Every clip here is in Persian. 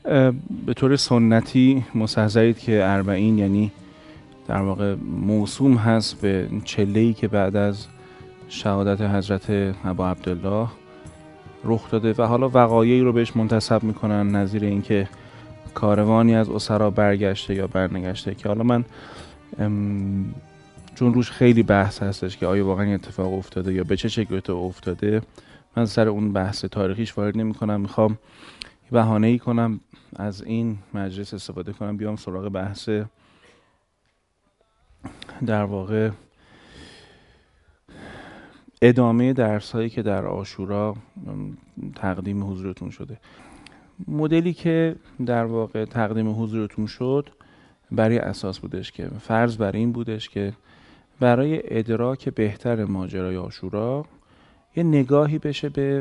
به طور سنتی مستحضرید که اربعین یعنی در واقع موسوم هست به چله‌ای که بعد از شهادت حضرت ابا عبدالله رخ داده و حالا وقایعی رو بهش منتسب میکنن، نظیر اینکه کاروانی از اسرا برگشته یا برنگشته، که حالا من چون روش خیلی بحث هستش که آیا واقعا اتفاق افتاده یا به چه شکل اتفاق افتاده، من سر اون بحث تاریخیش وارد نمی کنم. میخوام بهانه‌ای کنم از این مجلس استفاده کنم بیام سراغ بحث در واقع ادامه درسایی که در عاشورا تقدیم حضورتون شده. مدلی که در واقع تقدیم حضورتون شد برای اساس بودش که فرض بر این بودش که برای ادراک بهتر ماجرای عاشورا یه نگاهی بشه به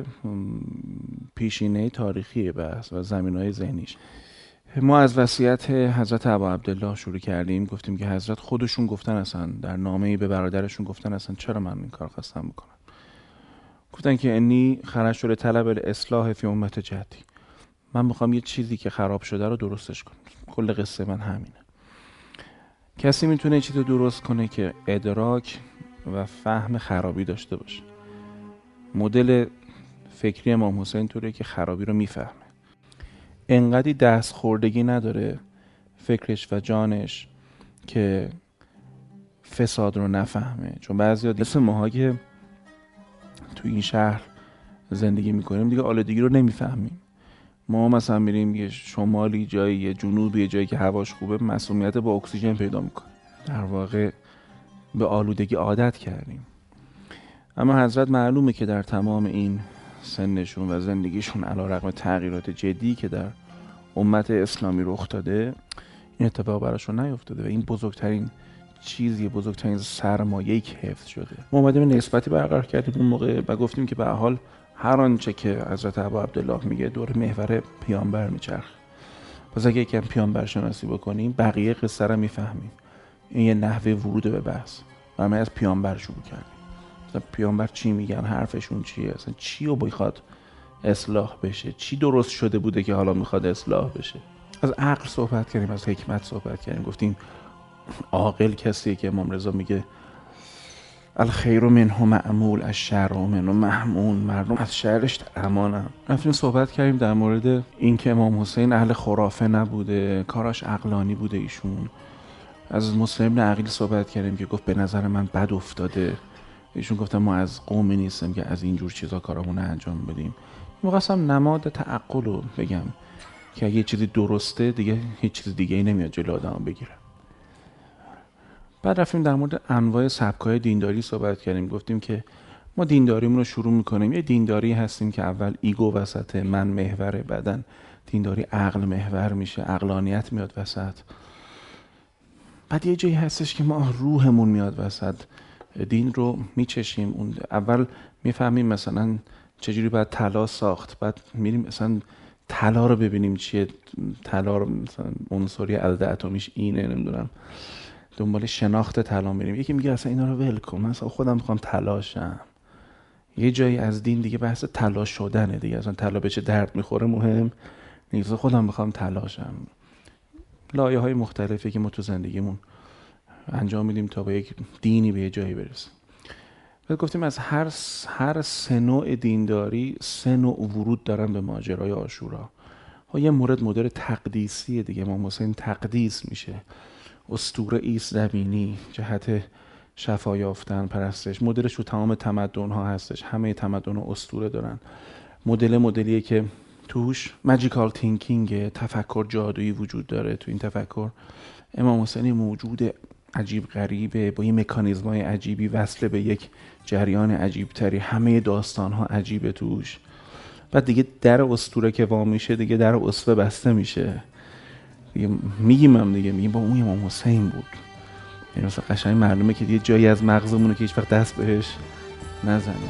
پیشینه تاریخی بحث و زمینه‌های ذهنیش. ما از وصیت حضرت ابا عبدالله شروع کردیم، گفتیم که حضرت خودشون گفتن، اصلا در نامه‌ای به برادرشون گفتن اصلا چرا من این کار خواستم بکنم. گفتن که انی خرجت لطلب الاصلاح فی امت جدی، من میخوام یه چیزی که خراب شده رو درستش کنم. کل قصه من همینه. کسی میتونه یه چیزی درست کنه که ادراک و فهم خرابی داشته باشه. مدل فکری امام حسین طوریه که خرابی رو میفهمه، انقدی دست خوردگی نداره فکرش و جانش که فساد رو نفهمه. چون بعضی مثل ماها که تو این شهر زندگی میکنیم دیگه آلودگی رو نمیفهمیم. ما مثلا میریم یه شمالی جایی، یه جنوبی جایی که هواش خوبه، مسمومیت با اکسیژن پیدا میکنه، در واقع به آلودگی عادت کردیم. اما حضرت معلومه که در تمام این سنشون و زندگیشون علیرغم تغییرات جدی که در امت اسلامی رخ داده، این اتفاق براشون نیفتاده و این بزرگترین چیزی، بزرگترین سرمایه‌ای که حفظ شده. ما اومدیم نسبتی برقرار کردیم اون موقع و گفتیم که به هر حال هر آنچه که حضرت ابا عبدالله میگه دور محور پیامبر میچرخه. پس اگه یکم پیامبر شناسی بکنیم بقیه قصه رو میفهمیم. این یه نحوه ورود به بحث و ما از پیامبر شروع کردیم. مثلا پیامبر چی میگن، حرفشون چیه، اصلا چی رو بخواد اصلاح بشه، چی درست شده بوده که حالا میخواد اصلاح بشه. از عقل صحبت کردیم، از حکمت صحبت کردیم، گفتیم عاقل کسیه که امام رضا میگه الخیر منه معمول الشر منه محمول، مردم از شرش امانن. رفتیم صحبت کردیم در مورد این که امام حسین اهل خرافه نبوده، کاراش عقلانی بوده ایشون. از مسلم بن عقیل صحبت کردیم که گفت به نظر من بد افتاده. ایشون گفتن ما از قومی نیستیم که از اینجور چیزا کارامون انجام بدیم. می‌خواستم نماد تعقل رو بگم که اگه یه چیزی درسته دیگه هیچ چیز دیگه ای نمیاد جلو آدم بگیره. بعد رفتیم در مورد انواع سبک‌های دینداری صحبت کردیم. گفتیم که ما دینداریمون رو شروع می‌کنیم، یه دینداری هستیم که اول ایگو وسطه، من محوره، بعدن دینداری عقل محور میشه، عقلانیت میاد وسط. بعد یه جایی هستش که ما روحمون میاد وسط، دین رو میچشیم. اون اول میفهمیم مثلا چجوری باید طلا ساخت، بعد میریم مثلا طلا رو ببینیم چیه، طلا رو مثلا عنصری عدد اتمیش اینه، نمیدونم دنبال شناخت طلا میریم. یکی میگه اصلا اینا رو ول کن، من اصلا خودم میخوام طلا شم. یه جایی از دین دیگه بحث طلا شدنه دیگه، اصلا طلا به چه درد میخوره مهم نیست، خودم میخوام طلا شم. لایه‌های مختلفی که ما تو زندگیمون انجام میدیم تا به یک دینی به یه جایی برسیم. بعد گفتیم از هر سه نوع دینداری سه نوع ورود دارن به ماجرای عاشورا. یه مورد تقدیسیه دیگه، امام حسین تقدیس میشه، اسطوره ایست زمینی جهت شفا یافتن، پرستش. مدلش تو تمام تمدن ها هستش، همه تمدن ها اسطوره دارن. مدلیه که توش ماجیکال تینکینگ، تفکر جادویی وجود داره. تو این تفکر امام حسین موجود عجیب غریبه با یه مکانیزمای عجیبی وصله به یک جریان عجیب تری، همه داستان ها عجیبه توش. بعد دیگه در اسطوره که وا میشه دیگه در اسوه بسته میشه دیگه. میگیم با اون امام حسین بود. یعنی مثلا قشنگ معلومه که یه جایی از مغزمونه که هیچ وقت دست بهش نزنیم.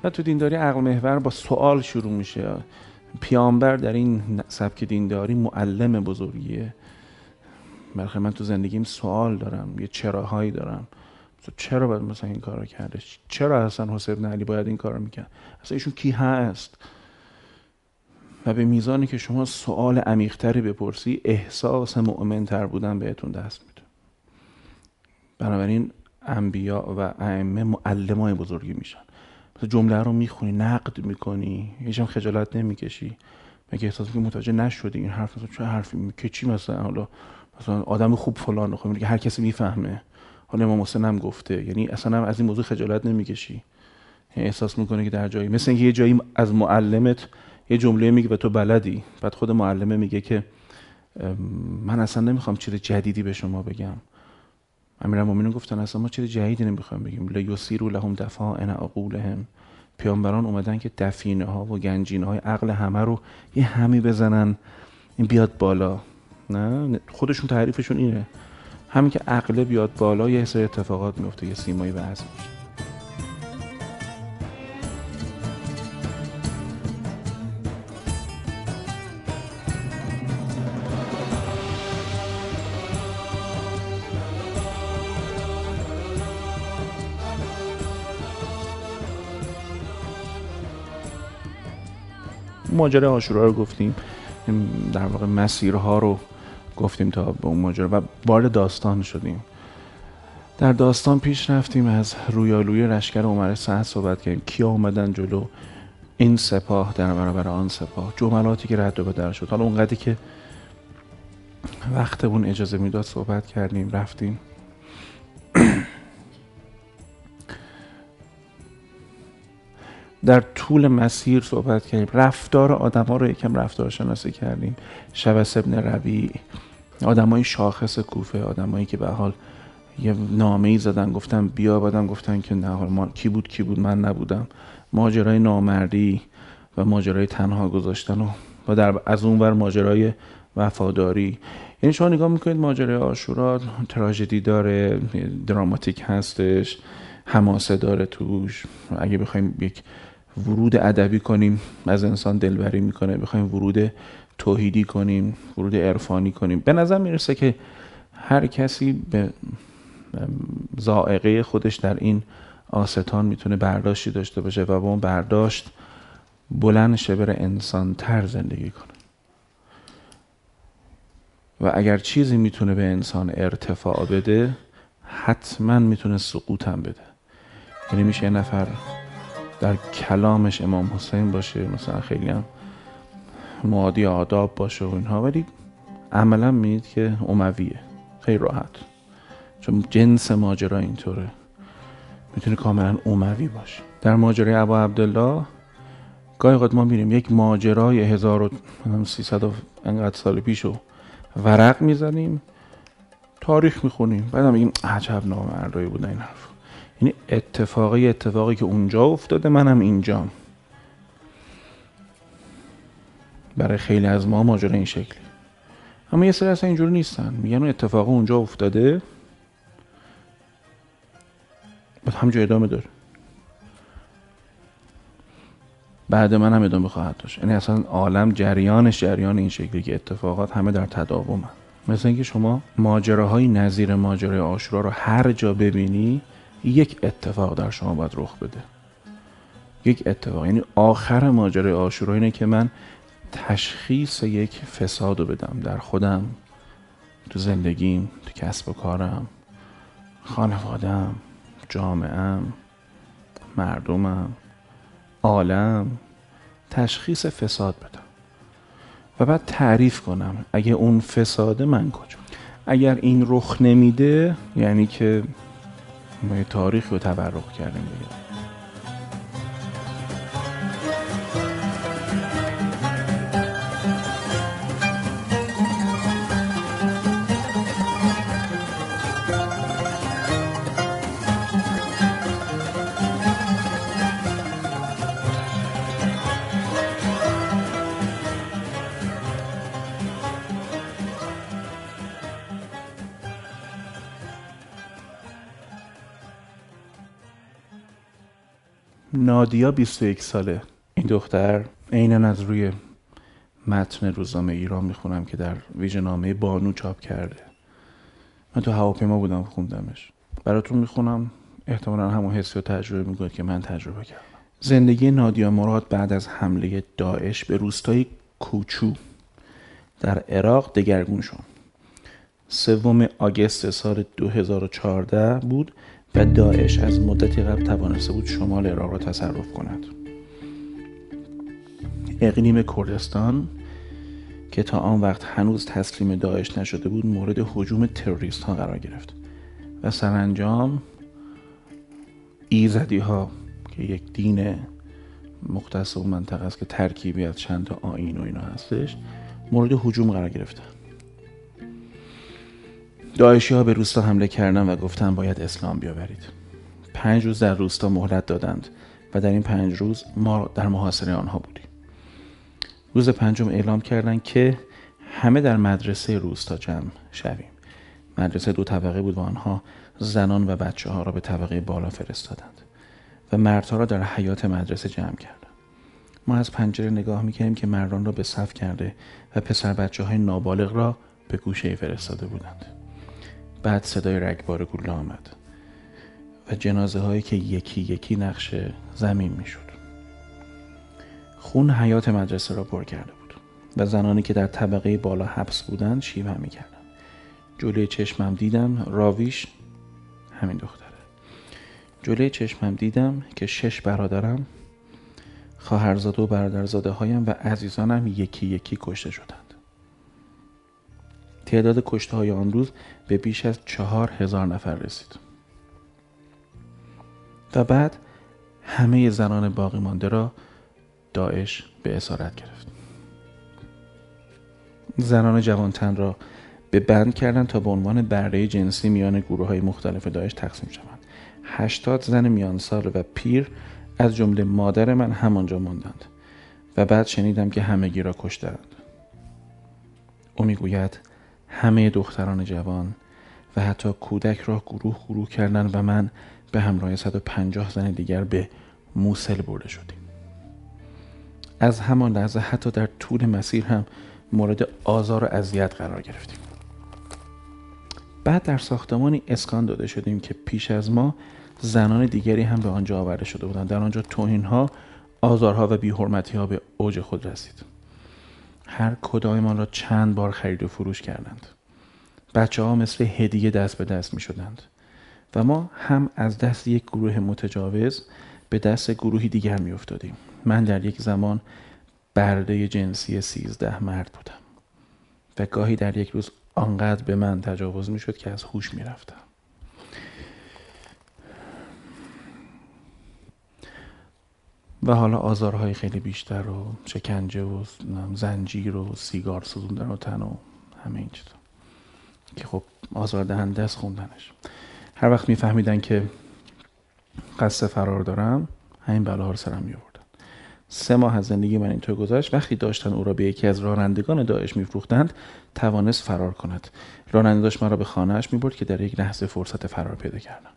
و تو دینداری عقل محور با سوال شروع میشه. پیامبر در این سبک دینداری معلم بزرگیه. برخلاف من تو زندگیم سوال دارم، یه چراهایی دارم. چرا باید مثلا این کارو کرده؟ چرا حسن حسین بن علی باید این کارو میکرد؟ اصلا ایشون کی هست؟ و به میزانی که شما سوال عمیق‌تری بپرسی، احساس مؤمن‌تر بودن بهتون دست میده. بنابراین انبیا و ائمه معلمای بزرگی میشن. مثلا جمله رو میخونی، نقد میکنی، هیچ هم خجالت نمیکشی. مگه احساس میکنی متوجه نشدی این حرف مثلا چه حرفی که چی مثلا حالا مثلا آدم خوب فلان خب میگه هر کسی میفهمه. حالا امام حسین هم گفته، یعنی اصلا هم از این موضوع خجالت نمیکشی. احساس میکنه که در جایی مثلا اینکه یه جایی از معلمت یه جمله میگه و تو بلدی، بعد خود معلمه میگه که من اصلا نمیخوام چیز جدیدی به شما بگم. امیرالمومنین گفتن اصلا ما چیز جدیدی نمیخوام بگیم، لیسیروا لهم دفائن عقولهم. پیامبران اومدن که دفینه ها و گنجینه های عقل همه رو یه همی بزنن این بیاد بالا. نه خودشون تعریفشون اینه، همین که عقل بیاد بالا یه سری اتفاقات میفته، یه سیمایی واسه میشه. ماجرای عاشورا رو گفتیم، در واقع مسیرها رو گفتیم تا به اون ماجرا و وارد داستان شدیم. در داستان پیش رفتیم، از رویالوی لشکر عمر سعد صحبت کردیم. کیا اومدن جلو این سپاه در برابر آن سپاه، جملاتی که رد و بدل شد. حالا اونقدری که وقتمون اجازه میداد صحبت کردیم، رفتیم در طول مسیر صحبت کردیم، رفتار آدما رو یکم رفتار شناسی کردیم. شبس ابن ربیع، آدمای شاخص کوفه، آدمایی که به حال یه نامه‌ای زدن گفتن بیا، بعدم گفتن که نه حال ما کی بود من نبودم. ماجرای نامردی و ماجرای تنها گذاشتن و در از اون ور ماجرای وفاداری. یعنی شما نگاه میکنید ماجرای عاشورا تراژدی داره، دراماتیک هستش، حماسه داره توش. اگه بخوایم یک ورود ادبی کنیم از انسان دلبری میکنه، بخوایم ورود توحیدی کنیم، ورود عرفانی کنیم، به نظر میرسه که هر کسی به ذائقه خودش در این آستان میتونه برداشتی داشته باشه و با اون برداشت بلند شه بره انسان تر زندگی کنه. و اگر چیزی میتونه به انسان ارتفاع بده، حتما میتونه سقوط هم بده. یعنی میشه یه نفر در کلامش امام حسین باشه، مثلا خیلی هم معادی آداب باشه و اینها، ولی عملا میدید که امویه، خیلی راحت، چون جنس ماجرا اینطوره، میتونه کاملا اموی باشه. در ماجرای ابا عبدالله گاهی اوقات ما میریم یک ماجرای 1300 انقدر سال پیشو ورق میزنیم، تاریخ میخونیم، بعدم میگیم عجب نامردایی بودن این حرف. یعنی اتفاقی که اونجا افتاده منم اینجام. برای خیلی از ما ماجرا این شکلی، اما یه سری اصلا اینجوری نیستن، میگن اون اتفاق اونجا افتاده بعد همجا ادامه داره، بعد من هم ادامه خواهد داشت. یعنی اصلا عالم جریانش جریان این شکلی که اتفاقات همه در تداومن. مثلا اینکه شما ماجراهای نظیر ماجرای عاشورا رو هر جا ببینی، یک اتفاق در شما باید رخ بده، یک اتفاق. یعنی آخر ماجرای عاشورا اینه که من تشخیص یک فساد رو بدم در خودم، تو زندگیم، تو کسب و کارم، خانوادم، جامعه‌ام، مردمم، عالم، تشخیص فساد بدم و بعد تعریف کنم اگه اون فساده من کجا. اگر این رخ نمیده یعنی که ما یه تاریخ رو تبرک کردیم دیگه. نادیا 21 ساله. این دختر عیناً از روی متن روزنامه ایران میخونم که در ویژه‌نامه بانو چاپ کرده. من تو هواپیما بودم خوندمش. براتون میخونم، احتمالاً همون حسی و تجربه میکنید که من تجربه کردم. زندگی نادیا مراد بعد از حمله داعش به روستای کوچو در عراق دگرگون شد. 3 آگوست سال 2014 بود و داعش از مدتی قبل توانسته بود شمال عراق را تصرف کند. اقلیم کردستان که تا آن وقت هنوز تسلیم داعش نشده بود مورد هجوم تروریست ها قرار گرفت و سرانجام ایزدی ها که یک دین مختص اون منطقه است که ترکیبی از چند تا آیین و اینا هستش مورد هجوم قرار گرفتن. داعشی ها به روستا حمله کردن و گفتن باید اسلام بیاورید. 5 روز در روستا مهلت دادند و در این 5 روز ما در محاصره آنها بودیم. روز 5 اعلام کردند که همه در مدرسه روستا جمع شویم. مدرسه 2 طبقه بود و آنها زنان و بچه ها را به طبقه بالا فرستادند و مردها را در حیاط مدرسه جمع کردند. ما از پنجره نگاه می‌کردیم که مردان را به صف کرده و پسر بچه‌های نابالغ را به گوشه فرستاده بودند. بعد صدای رگبار گلوله آمد و جنازه هایی که یکی یکی نقش زمین میشد. خون حیاط مدرسه را پر کرده بود و زنانی که در طبقه بالا حبس بودند شیوه می‌کردند. جلوی چشمم دیدم راویش همین دختره. جلوی چشمم دیدم که 6 برادرم، خواهرزاده و برادرزاده هایم و عزیزانم یکی یکی کشته شدند. تعداد کشته های آن روز به بیش از 4000 نفر رسید. و بعد همه زنان باقی مانده را داعش به اسارت گرفت. زنان جوانتن را به بند کردند تا به عنوان بره جنسی میان گروه های مختلف داعش تقسیم شوند. 80 زن میان سال و پیر از جمله مادر من همانجا ماندند و بعد شنیدم که همگی را کشتند. او میگوید همه دختران جوان و حتی کودک را گروه گروه کردند و من به همراه 150 زن دیگر به موصل برده شدیم. از همان لحظه حتی در طول مسیر هم مورد آزار و اذیت قرار گرفتیم. بعد در ساختمانی اسکان داده شدیم که پیش از ما زنان دیگری هم به آنجا آورده شده بودند. در آنجا توهین‌ها، آزارها و بی‌حرمتی‌ها به اوج خود رسید. هر کداممان را چند بار خرید و فروش کردند. بچه‌ها مثل هدیه دست به دست می‌شدند و ما هم از دست یک گروه متجاوز به دست گروهی دیگر می‌افتادیم. من در یک زمان برده جنسی 13 مرد بودم و گاهی در یک روز آنقدر به من تجاوز می‌شد که از هوش می‌رفتم. و حالا آزارهای خیلی بیشتر و شکنجه و زنجیر و سیگار سوزوندن و تن و همه این چیزا که خب آزاردهنده است خوندنش. هر وقت میفهمیدن که قصد فرار دارم همین بلاها رو سرم میآوردن. 3 ماه از زندگی من اینطور گذشت. وقتی داشتن او را به یکی از رانندگان داعش میفروختند توانست فرار کند. راننده داشت من را به خانه‌اش میبرد که در یک لحظه فرصت فرار پیدا کردم.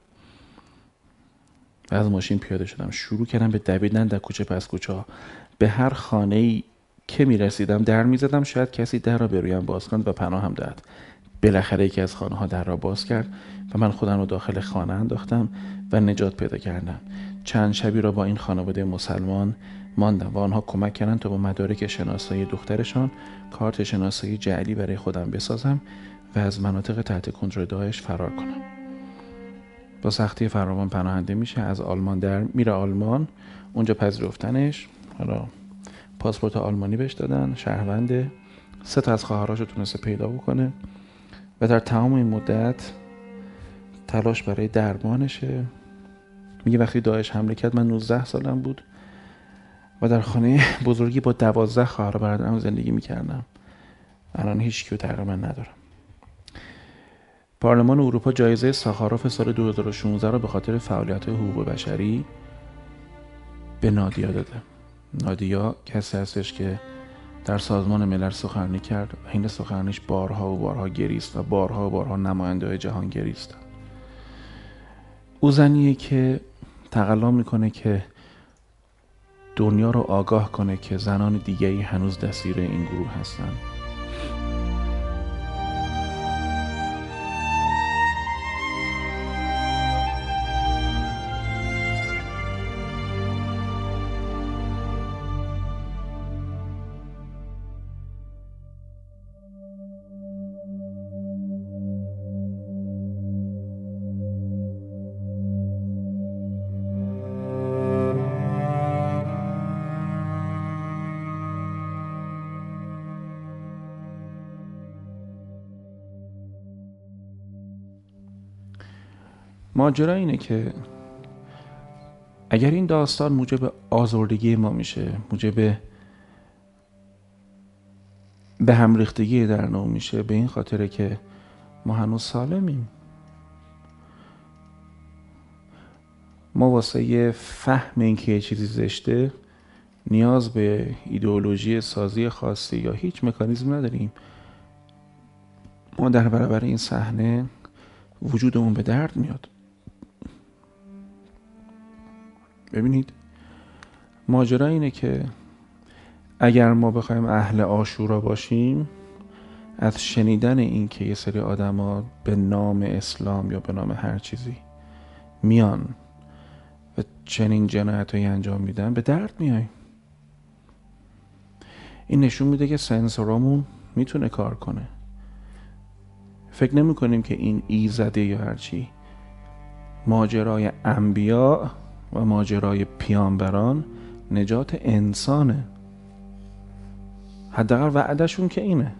و از ماشین پیاده شدم. شروع کردم به دویدن در کوچه پس کوچه ها. به هر خانه‌ای که میرسیدم در میزدم شاید کسی در را به رویم باز کند و پناه هم داد. بالاخره یکی از خانه‌ها در را باز کرد و من خودم را داخل خانه انداختم و نجات پیدا کردم. چند شبی را با این خانواده مسلمان ماندم و آنها کمک کردند تا با مدارک شناسایی دخترشان کارت شناسایی جعلی برای خودم بسازم و از مناطق تحت کنترل داعش فرار کنم. با سختی فراوان پناهنده میشه، از آلمان در میره آلمان، اونجا پذیرفتنش، حالا پاسپورت آلمانی بهش دادن، شهرونده، 3 تا از خواهراشو تونسته پیدا بکنه و در تمام این مدت تلاش برای درمانشه. میگه وقتی داعش حمله کرد من 19 سالم بود و در خانه بزرگی با 12 خواهر و برادرم زندگی میکردم. الان هیچ کیو تقریبا ندارم. پارلمان اروپا جایزه ساخاروف سال 2016 را به خاطر فعالیت حقوق بشری به نادیا داده. نادیا کسی هستش که در سازمان ملل سخنرانی کرد و این سخنرانیش بارها و بارها گریست و بارها و بارها نماینده‌های جهان گریستند. او زنیه که تقلا میکنه که دنیا رو آگاه کنه که زنان دیگه‌ای هنوز دستگیر این گروه هستن. ماجرا اینه که اگر این داستان موجب آزردگی ما میشه، موجب به هم ریختگی در نوع میشه، به این خاطره که ما هنوز سالمیم. ما واسه یه فهم این که یه چیزی زشته نیاز به ایدئولوژی سازی خاصی یا هیچ مکانیزم نداریم. ما در برابر این صحنه وجودمون به درد میاد. ببینید، ماجرا اینه که اگر ما بخوایم اهل عاشورا باشیم، از شنیدن این که یه سری آدما به نام اسلام یا به نام هر چیزی میان و چنین جنایتایی انجام میدن به درد میاییم. این نشون میده که سنسورامون میتونه کار کنه. فکر نمی کنیم که این ایزده یا هرچی ماجرای انبیا و ماجرای پیامبران نجات انسانه. حداقل وعدهشون که اینه.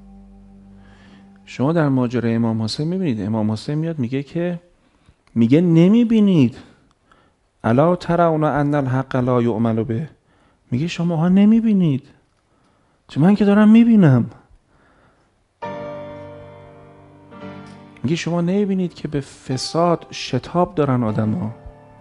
شما در ماجرای امام حسین میبینید امام حسین میاد میگه نمیبینید الا ترون ان الحق لا یعمل به. میگه شماها نمیبینید، چه من که دارم میبینم. میگه شما نمیبینید که به فساد شتاب دارن آدم.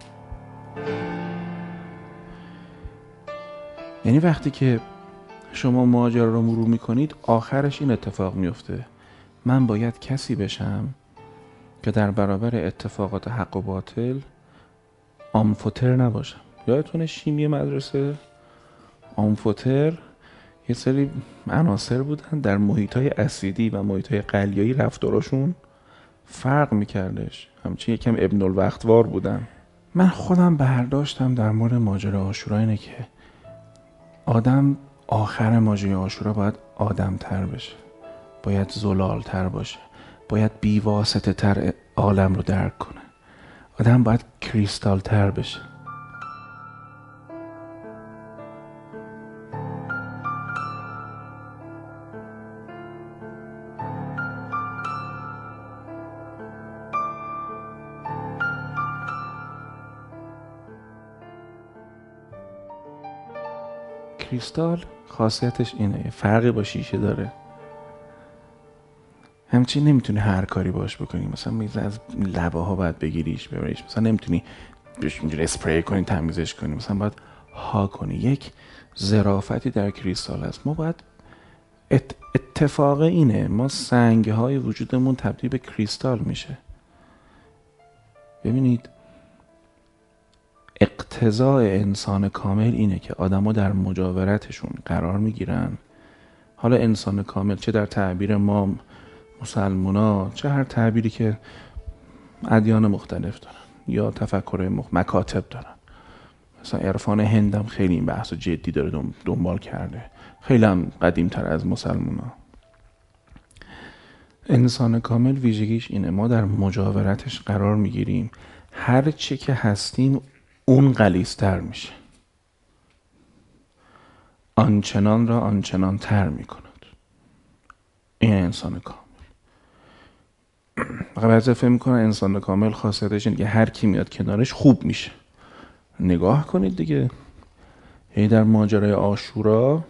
یعنی وقتی که شما ماجرا رو مرور میکنید آخرش این اتفاق میفته: من باید کسی بشم که در برابر اتفاقات حق و باطل آمفوتر نباشم. یادتونه شیمی مدرسه آمفوتر یه سری عناصر بودن در محیطای اسیدی و محیطای قلیایی رفتارشون فرق میکردش، همچنین یکم ابن الوقتوار بودن. من خودم برداشتم در مورد ماجرا عاشورا اینه که آدم آخر ماجرای عاشورا باید آدم تر بشه، باید زلال تر باشه، باید بیواسطه تر عالم رو درک کنه. آدم باید کریستال تر بشه. کریستال خاصیتش اینه، فرقی با شیشه داره. همچین نمیتونی هر کاری باش بکنی، مثلا میزه از لبه ها باید بگیریش ببریش، مثلا نمیتونی اینجوری اسپری کنی تمیزش کنی، مثلا باید ها کنی. یک ظرافتی در کریستال هست. ما باید اتفاق اینه، ما سنگ های وجودمون تبدیل به کریستال میشه. ببینید، اقتضاء انسان کامل اینه که آدما در مجاورتشون قرار میگیرن. حالا انسان کامل چه در تعبیر ما مسلمونا، چه هر تعبیری که ادیان مختلف دارن یا تفکر مکاتب دارن. مثلا عرفان هندم خیلی این بحث جدی داره دنبال کرده، خیلی هم قدیم تر از مسلمونا. انسان کامل ویژگیش اینه، ما در مجاورتش قرار میگیریم، هر چی که هستیم اون غلیظ‌تر میشه، آنچنان را آنچنان تر میکند. این انسان کامل. بعضی فکر میکنن انسان کامل خاصیتش اینه که هر کی میاد کنارش خوب میشه. نگاه کنید دیگه، یعنی در ماجرای عاشورا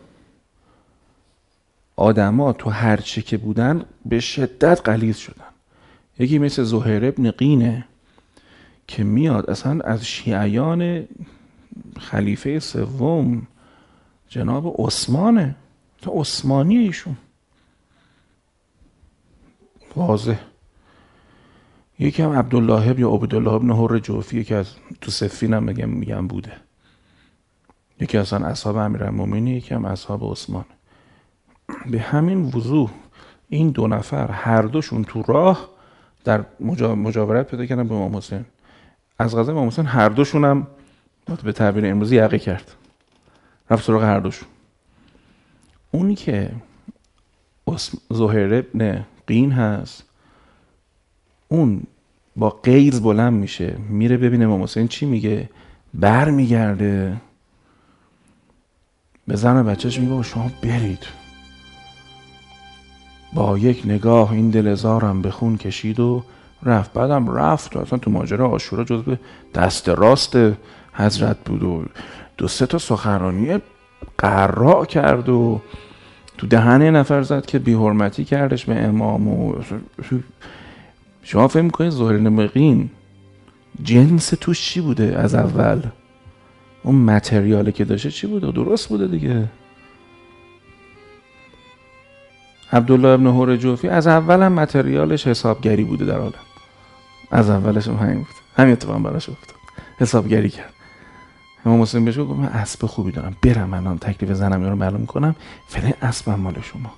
آدما تو هر چی که بودن به شدت غلیظ شدن. یکی مثل زهیر ابن قینه که میاد اصلا از شیعیان خلیفه سوم جناب عثمانه، تا عثمانی ایشون واضح. یکی هم عبدالله یا عبدالله ابن حر جوفی که از تو صفین هم میگم بوده. یکی اصلا اصحاب امیرالمومنین، یکی هم اصحاب عثمان. به همین وضوح این دو نفر هر دوشون تو راه در مجاورت پیدا کردن به امام حسین. از قضا امام حسین هر دوشون هم به تعبیر امروزی یقه کرد، رفت سراغ هر دوشون. اونی که زهیر ابن قین هست، اون با غیظ بلند میشه، میره ببینه امام حسین چی میگه، بر میگرده به زن و بچهش میگه شما برید. با یک نگاه این دل زارم به خون کشید و رفت. بعدم رفت اصلا تو ماجرا عاشورا جزو دست راست حضرت بود و 2-3 تا سخنرانی قراء کرد و تو دهن نفر زد که بی حرمتی کردش به امام. و شما فهم میکنید زهیر بن قین جنس توش چی بوده از اول؟ اون متریالی که داشته چی بوده؟ درست بوده دیگه. عبدالله ابن حور جوفی از اول هم متریالش حسابگری بوده در عالم. از اولش هم همین بود، همین اتفاق براش افتاد، حسابگری کرد. امام حسین بهش گفت من اسب خوبی دارم، برم من تکلیف زنم رو معلوم کنم، فعلا اسبم مال شما.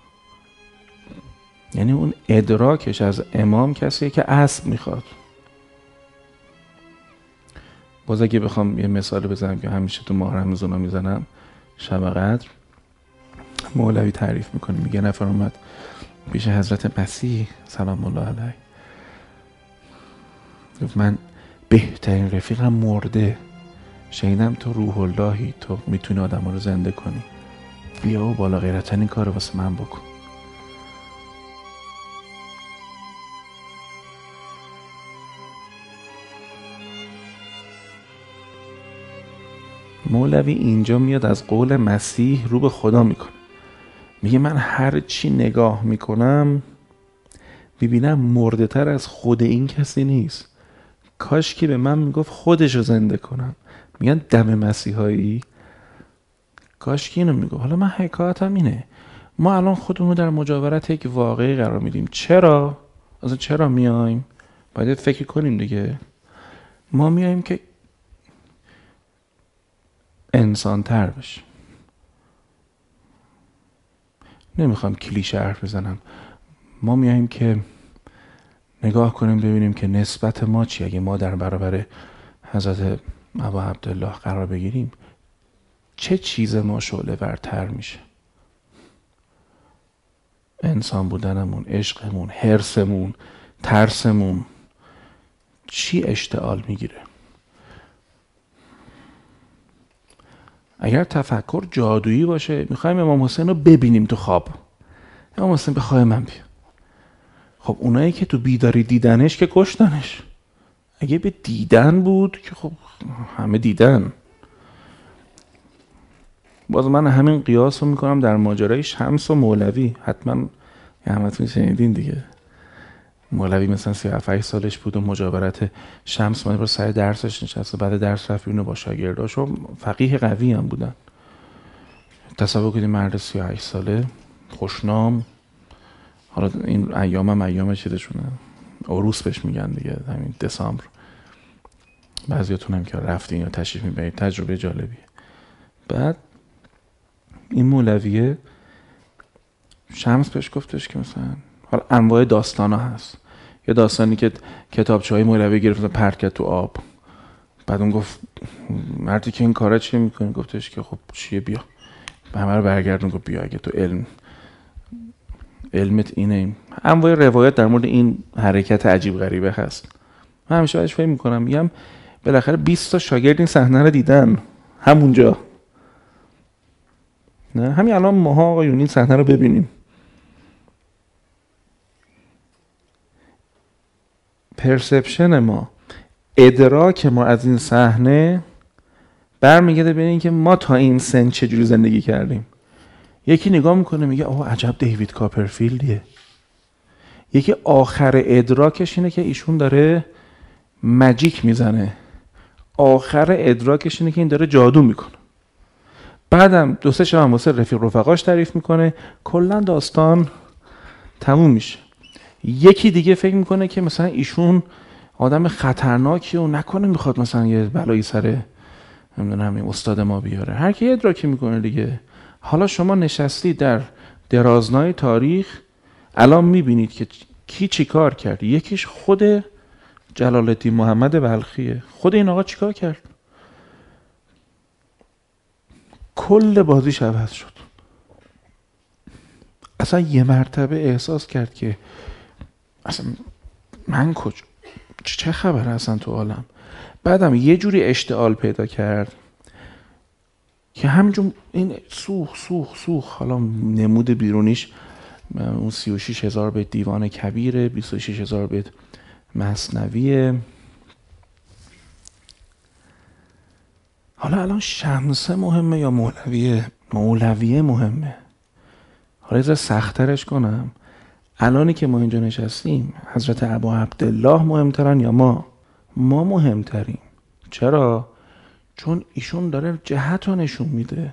یعنی اون ادراکش از امام کسیه که اسب میخواد. باز اگه بخوام یه مثال بزنم که همیشه تو ماه رمضان میزنم، شب قدر مولوی تعریف میکنه، میگه نفر اومد پیش حضرت مسیح سلام الله علیه، گفت من بهترین رفیقم مرده، شنیدم تو روح اللهی، تو میتونی آدم رو زنده کنی، بیا و بالا غیرتن این کار واسه من بکن. مولوی اینجا میاد از قول مسیح رو به خدا میکنه، میگه من هر چی نگاه میکنم ببینم مرده تر از خود این کسی نیست، کاش که به من میگفت خودشو زنده کنم. میگن دم مسیحایی، کاش که اینو میگفت. حالا من حکایتم اینه، ما الان خودمون در مجاورت یک واقعی قرار میدیم. چرا؟ اصلا چرا میایم؟ باید فکر کنیم دیگه. ما میایم که انسان تر بشیم. نمیخوام کلیشه حرف بزنم، ما میایم که نگاه کنیم ببینیم که نسبت ما چی، اگه ما در برابر حضرت ابا عبدالله قرار بگیریم چه چیز ما شعله ورتر میشه. انسان بودنمون، عشقمون، حرصمون، ترسمون چی اشتعال میگیره. اگر تفکر جادویی باشه میخوایم امام حسین رو ببینیم تو خواب، امام حسین بخواه من بیا. خب اونایی که تو بیداری دیدنش که کشتنش. اگه به دیدن بود که خب همه دیدن. باز من همین قیاس رو میکنم در ماجرای شمس و مولوی. حتما همتون شنیدین دیگه، مولوی مثلا 37 سالش بود و مجاورت شمس من رو سر درسش نشست و بعد درس رفت اینو با شاگرداش و فقیه قوی هم بودن. تصور کنید مرد 38 ساله خوشنام، حالا این ایام هم ایام چیزشونه، عروس بهش میگن دیگه، همین دسامبر، بعضیاتون هم که رفتین یا تشریف میبرید، تجربه جالبیه. بعد این مولویه شمس بهش گفتش که مثلا حالا انواع داستانا هست، یه داستانی که کتابچه‌های مولوی گرفت و پرت کرد تو آب. بعد اون گفت مردی که این کارا چی میکنه؟ گفتش که خب چیه، بیا. به همه رو برگردون گفت بیا، اگه تو علمت اینه. انواع روایت در مورد این حرکت عجیب غریبه هست. من همیشه ازش فکر میکنم، میگم بالاخره 20 تا شاگرد این صحنه رو دیدن همونجا. نه همین الان ماها آقایون این صحنه رو ببینیم. پرسپشن ما، ادراک ما از این صحنه برمیگرده به این که ما تا این سن چجوری زندگی کردیم. یکی نگاه میکنه میگه آه عجب دیوید کاپرفیلدیه. یکی آخر ادراکش اینه که ایشون داره ماجیک میزنه، آخر ادراکش اینه که این داره جادو میکنه. بعدم 2-3 شب واسه رفقاش تعریف میکنه، کلا داستان تموم میشه. یکی دیگه فکر میکنه که مثلا ایشون آدم خطرناکیه و نکنه میخواد مثلا یه بلایی سر نمیدونم این استاد ما بیاره، هر کی ادراکی میکنه دیگه. حالا شما نشستی در درازنای تاریخ، الان میبینید که کی چی کار کرد. یکیش خود جلال الدین محمد بلخیه. خود این آقا چیکار کرد؟ کل بازیش عوض شد. اصلا یه مرتبه احساس کرد که اصلا من کجا، چه خبره اصلا تو عالم. بعدم یه جوری اشتعال پیدا کرد که همجون این سوخ حالا نمود بیرونیش اون 36,000 بیت دیوان کبیره، 26,000 بیت مثنویه. حالا الان شمسه مهمه یا مولویه؟ مولویه مهمه. حالا یه سخت‌ترش کنم، الانی که ما اینجا نشستیم حضرت ابا عبدالله مهمترن یا ما؟ ما مهمتریم. چرا؟ چون ایشون داره جهت رو نشون میده.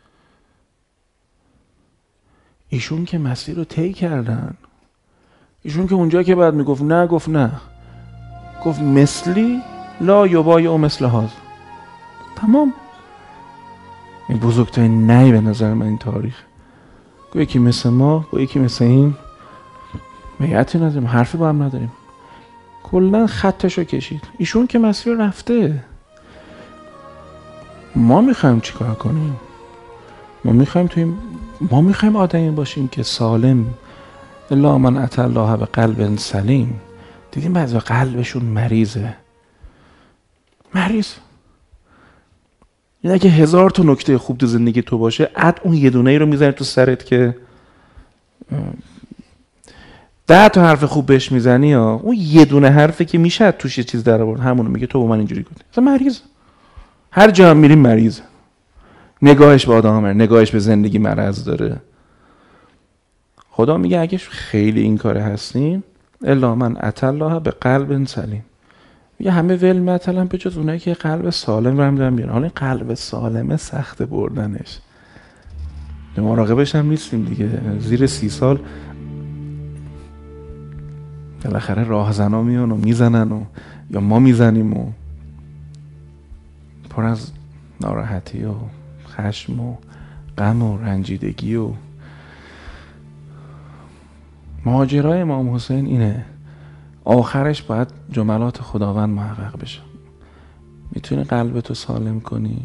ایشون که مسیر رو طی کردن. ایشون که اونجا که بعد میگفت نه، گفت نه، گفت مثلی لا یبایع مثل هذا. تمام. این بزرگترین نهی به نظر من این تاریخ. گفت یکی مثل ما، گفت یکی مثل این، بیعتی نداریم، حرفی با هم نداریم. کلن خطشو کشید. ایشون که مسیر رفته. ما میخوایم چی کار کنیم؟ ما میخوایم آدمی باشیم که سالم، الا من اتى الله بقلب سلیم. دیدیم بعضی قلبشون مریضه. این اگه 1000 تا نکته خوب تو زندگی تو باشه، اون یه دونه ای رو میزنی تو سرت که 10 تا حرف خوب بهش میزنی، اون یه دونه حرفی که میشه توش یه چیز در آورد، همونو میگه تو با من اینجوری گفتی. اصلا مریض. هر جا هم میریم مریض. نگاهش به آدم نگاهش به زندگی مرض داره. خدا میگه اگه خیلی این کاره هستین، الا من اتى الله بقلب سلیم. میگه همه ول مثلا به جز اونایی که قلب سالم رو هم دارن بیارن. حالا این قلب سالمه سخت بردنش. مراقبش هم نیستیم دیگه. زیر 30 سال بالاخره راهزنا میان و میزنن و یا ما میزنیم و پر از ناراحتی و خشم و غم و رنجیدگی و ماجرای امام حسین اینه. آخرش باید جملات خداوند محقق بشه. میتونی قلبتو سالم کنی؟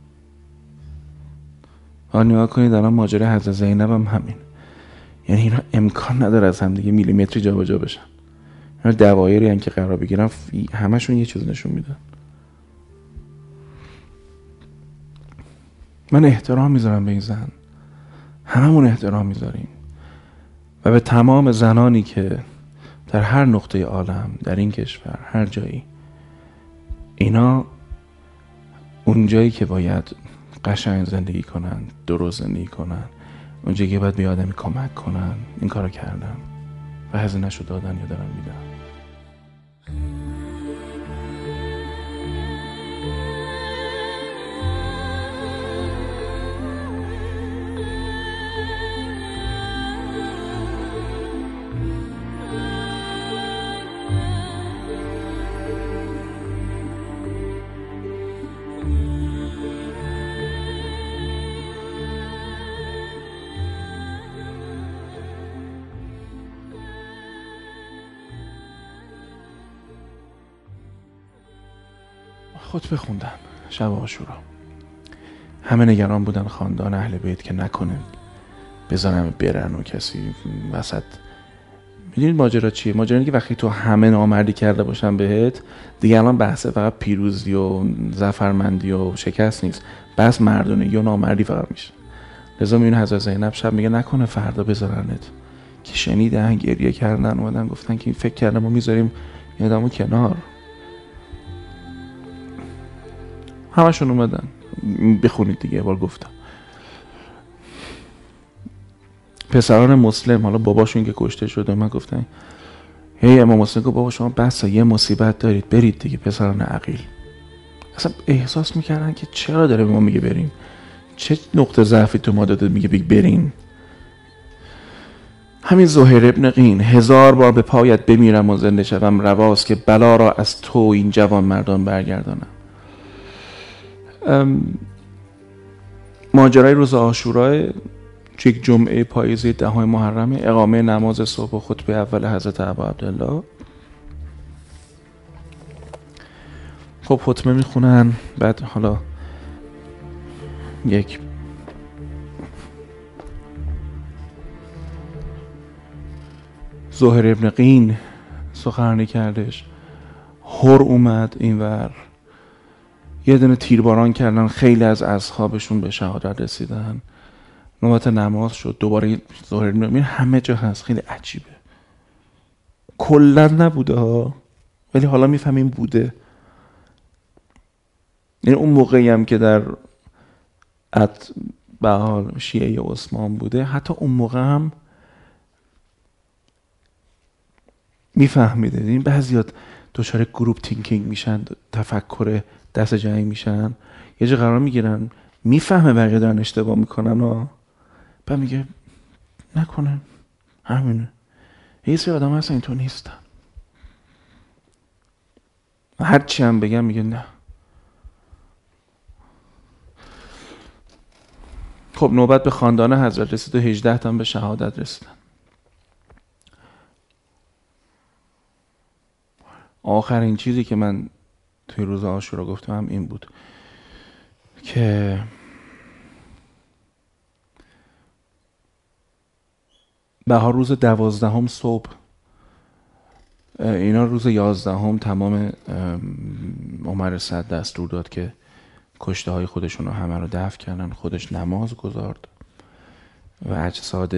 نگاه کنید الان ماجرای حضرت زینب هم همین. یعنی اینا امکان نداره از هم دیگه میلیمتری جا جا بشن. اینا دوایری هن که قرار بگیرن، همشون یه چیز نشون میدن. من احترام میذارم به این زن، هممون احترام میذاریم و به تمام زنانی که در هر نقطه عالم، در این کشور، هر جایی، اینا اون جایی که باید قشنگ زندگی کنن، درست زندگی کنن، اون جایی که باید به آدمی کمک کنن، این کارو کردن و هزینه‌شو دادن یا دارن میدن. خطبه خوندن شب عاشورا. همه نگران بودن خاندان اهل بیت که نکنه بذارن برن و کسی وسط. میدونید ماجرا چیه؟ ماجرا اینه که وقتی تو همه نامردی کرده باشن بهت، دیگه الان بحث فقط پیروزی و ظفرمندی و شکست نیست، بحث مردونگی و نامردی فقط میشه. لذا میبینی حضرت زینب شب میگه نکنه فردا بذارنت، که شنیدن گریه کردن، اومدن گفتن که فکر کردم ما میذاریم یادمو کنار. همشون اومدن. بخونید دیگه، بار گفتم. پسران مسلم، حالا باباشون که کشته شده، من گفتن هی امام حسین گفت بابا شما بسا یه مصیبت دارید برید دیگه. پسران عقیل اصلا احساس میکردن که چرا داره به ما میگه بریم، چه نقطه ضعفی تو ما داده میگه برین. همین زهیر ابن قین 1000 بار به پایت بمیرم و زنده شوم رواست که بلا را از تو این جوان مردان برگردانم. ماجرای روز عاشورا، یک جمعه پاییزی 10 محرم، اقامه نماز صبح و خطبه اول حضرت ابا عبدالله. خب خطبه میخونن، بعد حالا یک زهر ابن قین سخنرانی کردش، هر اومد اینور، یه دونه تیرباران کردن، خیلی از اصحابشون به شهادت رسیدن، نوبت نماز شد، دوباره زهر ابن قین همه جا هست. خیلی عجیبه، کلن نبوده ها، ولی حالا میفهمیم بوده. یعنی اون موقعی هم که در به حال شیعه عثمان بوده، حتی اون موقع هم میفهمیده. این بعضیات دچار گروپ تینکینگ میشن، تفکر دست جمعی میشن، یه جا قرار میگیرن، میفهمه بقیه دارن اشتباه میکنن و بعد میگه نکنه همینه. یه سری آدم هستن اینطور نیستن، هرچی هم بگم میگه نه. خب نوبت به خاندان حضرت رسید و 18 تا به شهادت رسیدن. آخرین چیزی که من توی روز عاشورا گفتم هم این بود که بهار روز 12 صبح، اینا روز 11 تمام عمر صد دستور داد که کشته های خودشون رو همه رو دفن کردن. خودش نماز گذارد و اجساد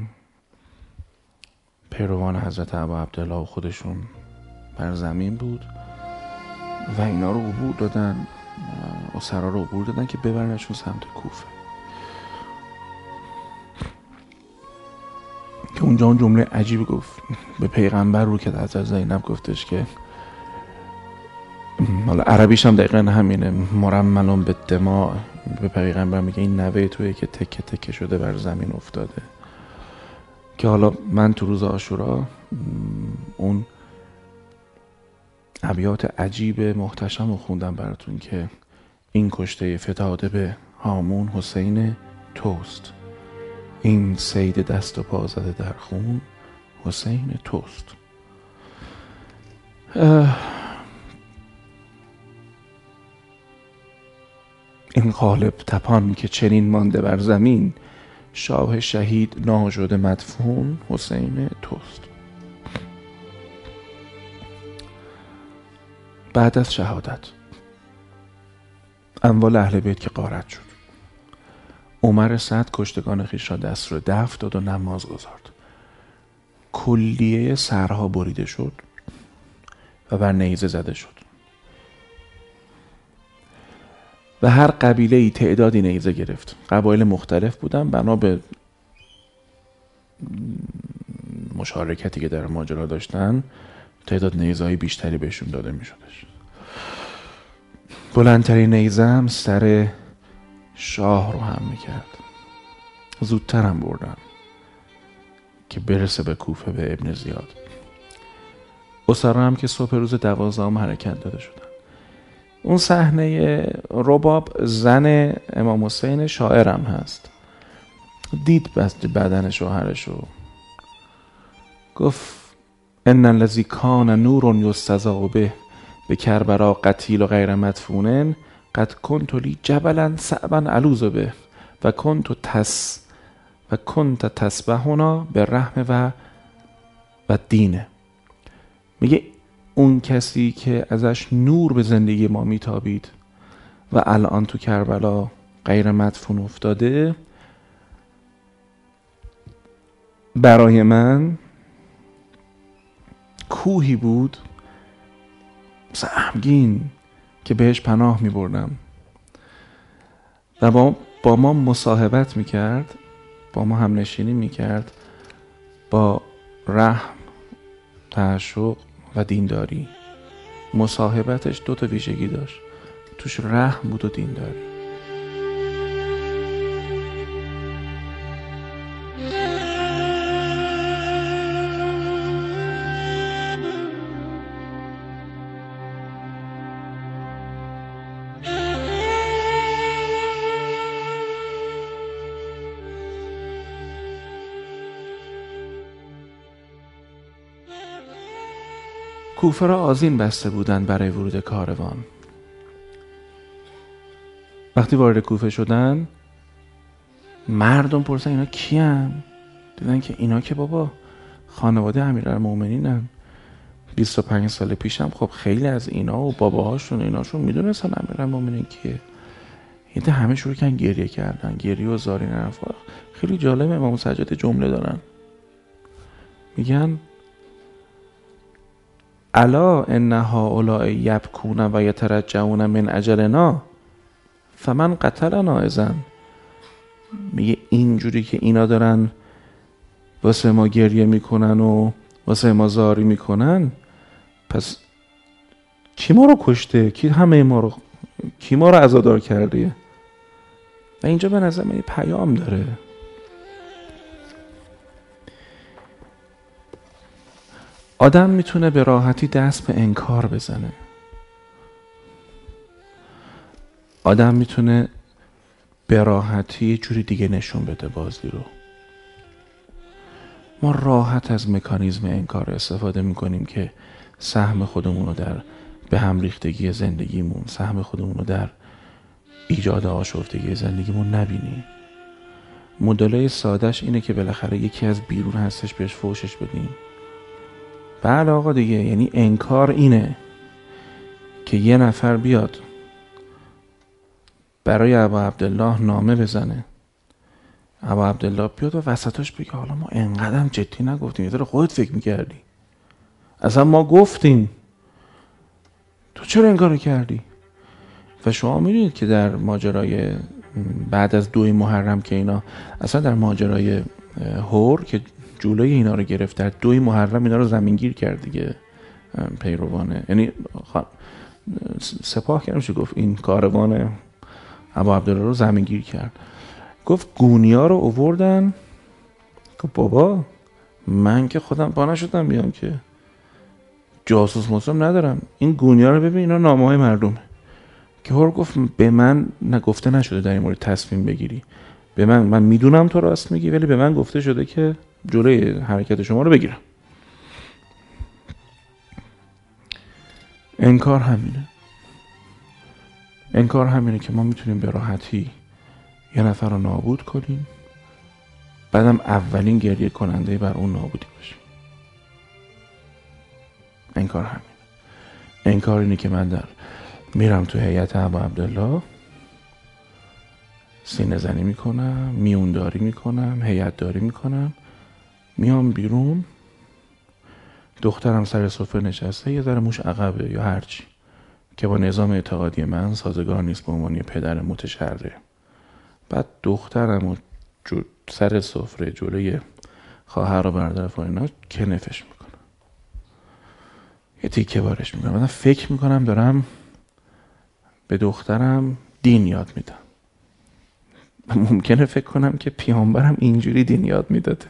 پیروان حضرت ابا عبدالله و خودشون بر زمین بود و اینا رو عبور دادن، اسرا رو عبور دادن که ببرنشون سمت کوفه. که اونجا اون جمله عجیبی گفت به پیغمبر رو که حضرت زینب گفتش که، حالا عربیش هم دقیقا همینه، مرملون به دماء، به پیغمبر میگه این نوه تویه که تکه تکه شده بر زمین افتاده. که حالا من تو روز عاشورا اون ابیات عجیب محتشم رو خوندم براتون که این کشته فتاده به هامون حسین توست، این صید دست و پا زده در خون حسین توست. این قالب تپان که چنین مانده بر زمین، شاه شهید ناشده مدفون حسین توست. بعد از شهادت اموال اهل بیت که غارت شد، عمر سعد کشتگان خویش را دست رو دفن داد و نماز گذارد. کلیه سرها بریده شد و بر نیزه زده شد و هر قبیله‌ای تعدادی نیزه گرفت. قبایل مختلف بودن، بنا به مشارکتی که در ماجرا داشتن تعداد نیزه‌های بیشتری بهشون داده می‌شدش. بلندترین نیزه هم سر شاه رو هم میکرد. زودتر هم بردن که برسه به کوفه به ابن زیاد. اسرا هم که صبح روز 12 حرکت داده شدن. اون صحنه رباب زن امام حسین شاعرم هست، دید بدن شوهرشو، گفت ان الذی کان نور یستضاء به کربلا قتیل و غیر مدفون قد کنت لی جبلا صعبا الوذ به و کنت تسبحنا به رحم و دینه. میگه اون کسی که ازش نور به زندگی ما میتابید و الان تو کربلا غیر مدفون افتاده، برای من کوهی بود سهمگین که بهش پناه می بردم و با ما مصاحبت می کرد، با ما هم نشینی می کرد، با رحم، تعشق و دینداری. مصاحبتش 2 ویژگی داشت، توش رحم بود و دینداری. کوفه را آذین بسته بودند برای ورود کاروان. وقتی وارد کوفه شدن مردم پرسن اینا کیان؟ دیدن که اینا که بابا خانواده امیرالمومنینن. 25 سال پیشم خب خیلی از اینا و باباهاشون ایناشون میدونستن امیرالمومنین کیه. این همه شروع کردن گریه کردن، گریه و زاری نرفت. خیلی جالبه امام سجاد جمله دارن، میگن الا ان هؤلاء یبکون و یترجعون من اجلنا فمن قتلنا اذن. میگه اینجوری که اینا دارن واسه ما گریه میکنن و واسه ما زاری میکنن، پس کی ما رو کشته؟ کی ما رو عزادار کرده؟ و اینجا به نظر من پیام داره. آدم میتونه به راحتی دست به انکار بزنه. آدم میتونه به راحتی یه جوری دیگه نشون بده بازی رو. ما راحت از مکانیزم انکار استفاده میکنیم که سهم خودمون رو در به هم ریختگی زندگیمون، سهم خودمون رو در ایجاد آشفتگی زندگیمون نبینیم. مدلای سادهش اینه که بالاخره یکی از بیرون هستش بهش فوشش بدیم. بله آقا دیگه، یعنی انکار اینه که یه نفر بیاد برای ابا عبدالله نامه بزنه، ابا عبدالله بیاد و وسطاش بگه حالا ما انقدرم جدی نگفتیم، یه ذره خودت فکر میکردی، اصلا ما گفتیم، تو چرا انکار کردی؟ و شما میدونید که در ماجرای بعد از 2 محرم که اینا اصلا در ماجرای هور که جلوی اینا رو گرفت، در 2 محرم اینا رو زمینگیر کرد دیگه پیروانه، یعنی سپاه کردم چه گفت این کاروان ابا عبدالله رو زمینگیر کرد. گفت گونیا رو آوردن. گفت بابا من که خودم پا نشدم بیام که جاسوس مسلم ندارم، این گونیا رو ببین اینا نامه های مردمه. که هور گفت به من نگفته نشده در این مورد تصمیم بگیری، به من میدونم تو راست میگی ولی به من گفته شده که جلوی حرکت شما رو بگیرم. انکار همینه که ما میتونیم به راحتی یه نفر رو نابود کنیم، بعدم اولین گریه کننده بر اون نابودی باشیم. انکار اینه که من میرم تو هیئت ابا عبدالله سینه زنی میکنم، میونداری میکنم، هیئت داری میکنم، میام بیرون، دخترم سر سفره نشسته یه ذره موش عقبه یا هرچی که با نظام اعتقادی من سازگار نیست به عنوان یه پدر متشرع. بعد دخترم سر سفره جلوی خواهر و برادر فاینا کنفش میکنم، یه تیکه بارش میکنم. بعد فکر میکنم دارم به دخترم دین یاد میدم. ممکنه فکر کنم که پیامبرم اینجوری دین یاد میداده،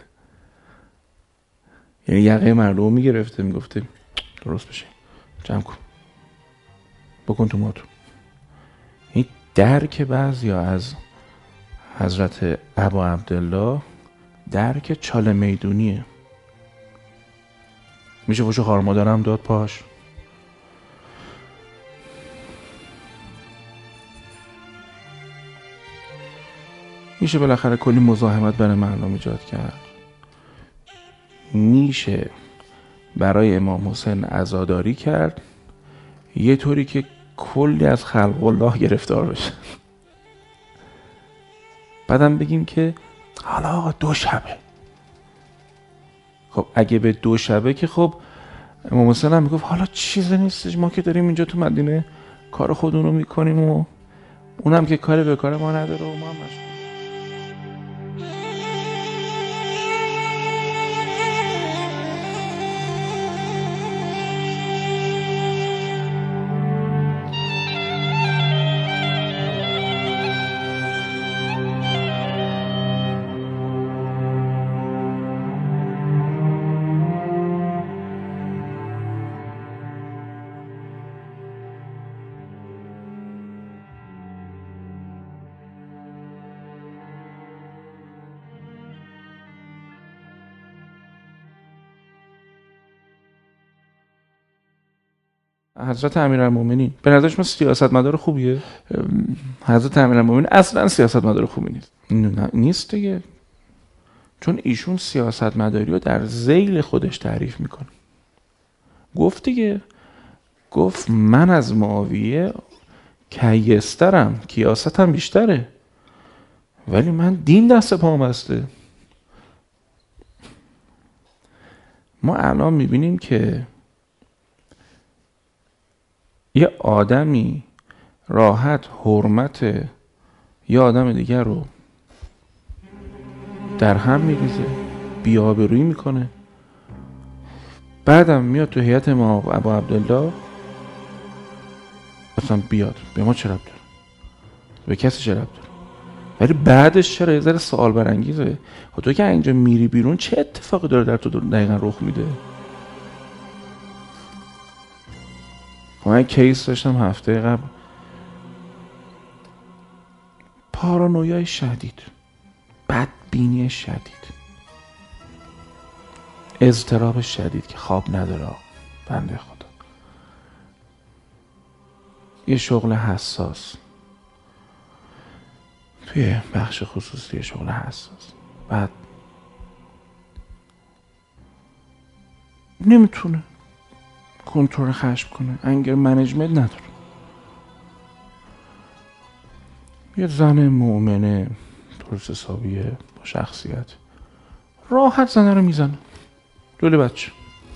یعنی یقه مردم میگرفته میگفته درست بشه، جمع کن، بکن تو ماتو. این درک بعضیا از حضرت ابا عبدالله درک چاله میدونیه. میشه فوش خار مادرم داد پاش. میشه بالاخره کلی مزاحمت برای مردم ایجاد کرد. میشه برای امام حسین عزاداری کرد یه طوری که کلی از خلق الله گرفتار بشه. بعدم بگیم که حالا آقا 2 شبه. خب اگه به 2 شبه که خب امام حسین هم میگفت حالا چیزی نیستش، ما که داریم اینجا تو مدینه کار خودمون رو میکنیم و اونم که کاری به کار ما نداره و ما هم مشغول. حضرت امیرالمومنین به نظر شما سیاستمدار خوبیه؟ حضرت امیرالمومنین اصلا سیاستمدار خوبی نیست. نیست دیگه، چون ایشون سیاستمداری رو در ذیل خودش تعریف میکنه. گفت دیگه، گفت من از معاویه کیسترم، کیاستم بیشتره، ولی من دین دست پام بسته. ما الان میبینیم که یه آدمی راحت حرمت یه آدم دیگر رو در هم میریزه، بی‌آبرویی میکنه، بعدم میاد تو هیئت ما ابا عبدالله اصلا بیاد به ما چه ربط داره؟ به کسی چه ربط داره؟ ولی بعدش چرا یه ذره سوال برانگیزه. خب تو که اینجا میری بیرون چه اتفاقی داره در تو دقیقا رخ میده؟ من کیس داشتم هفته قبل، پارانویای شدید، بدبینی شدید، اضطراب شدید که خواب نداره بنده خدا، یه شغل حساس توی بخش خصوصی، شغل حساس، بعد نمیتونه کنترل خشم کنه، انگر منیجمنت نداره. یه زن مؤمنه درست حسابیه با شخصیت، راحت زنه رو میزنه جلوی بچه.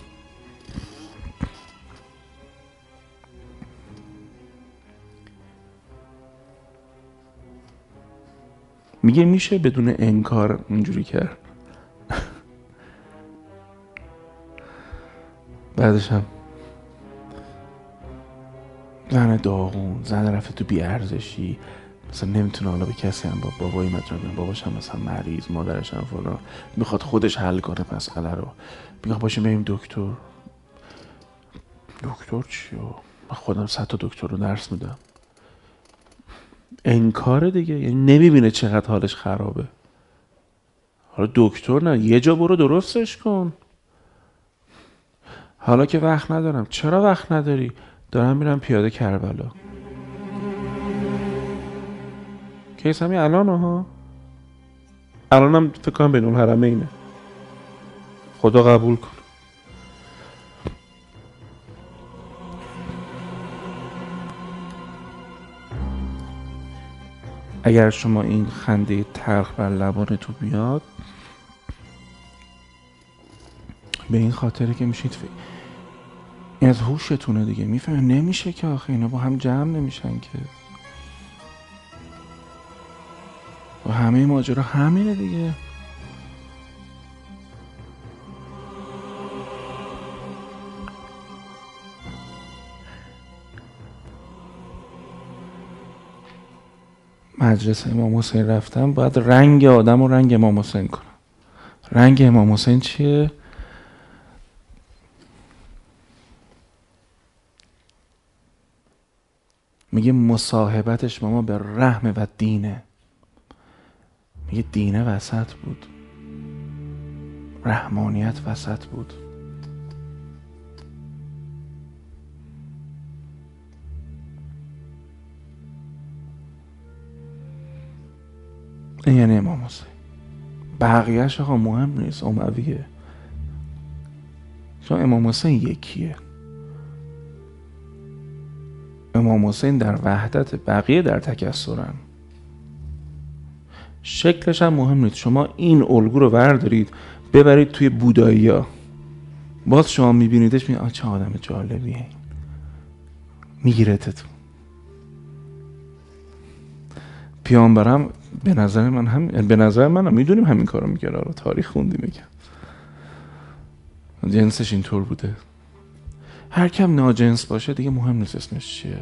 میگه میشه بدون انکار اینجوری کرد. بعدش هم زن داغون، زن رفته تو بیارزشی، مثلا نمیتونه حالا به کسی هم با بابای مطرح، باباش هم مثلا مریض، مادرش هم فلان، میخواد خودش حل کنه مسئله رو، میگه باشه بریم دکتر. دکتر چیو؟ من خودم 100 تا دکتر رو درس میدم. انکار دیگه، یعنی نمیبینه چقدر حالش خرابه. حالا دکتر نه، یه جا برو درستش کن. حالا که وقت ندارم. چرا وقت نداری؟ دارم میرم پیاده کربلا. کیس همین الان ها، الانم فکر کنم بین الحرمینه. خدا قبول کن. اگر شما این خنده تلخ بر لبانتون بیاد، به این خاطره که میشید این از هوشتونه دیگه. میفهمه نمیشه که آخه اینا با هم جمع نمیشن که، و همه ماجرا همینه دیگه. مجلس امام حسین رفتم، باید رنگ آدم و رنگ امام حسین کنم. رنگ امام حسین چیه؟ میگه مصاحبتش با ما به رحم و دینه. میگه دینه وسط بود، رحمانیت وسط بود. این یعنی امام حسین. بقیهش آقا مهم نیست، امویه. چون امام حسین یکیه. امام حسین در وحدت، بقیه در تکثرن. شکلش هم مهم نیست. شما این الگو رو بردارید ببرید توی بودایی ها، باز شما میبینیدش میگید چه آدم جالبیه این، میگیرتتون. پیامبرم به نظر من میدونیم همین کارو میکرد. آره تاریخ خوندیم میگم جنسش اینطور بوده. هر کم ناجنس باشه دیگه مهم نیست اسمش چیه.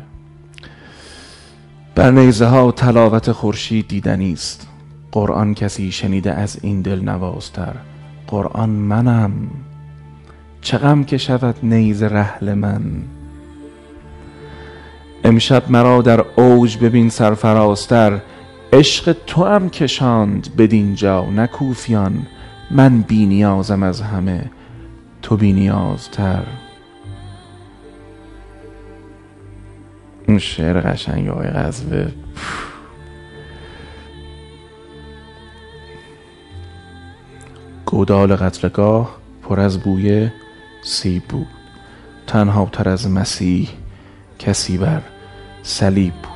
بر نیزه ها و تلاوت خورشید دیدنی است، قرآن کسی شنیده از این دل نوازتر. قرآن منم، چه غم که شود نیزه رحل من. امشب مرا در اوج ببین سرفرازتر، عشق تو هم کشاند بدین جا نکوفیان. من بی نیازم از همه، تو بی نیازتر. اون شعر قشنگ آقای غزوه. گودال قتلگاه پر از بوی سیب بود، تنها تر از مسیح کسی بر صلیب بود.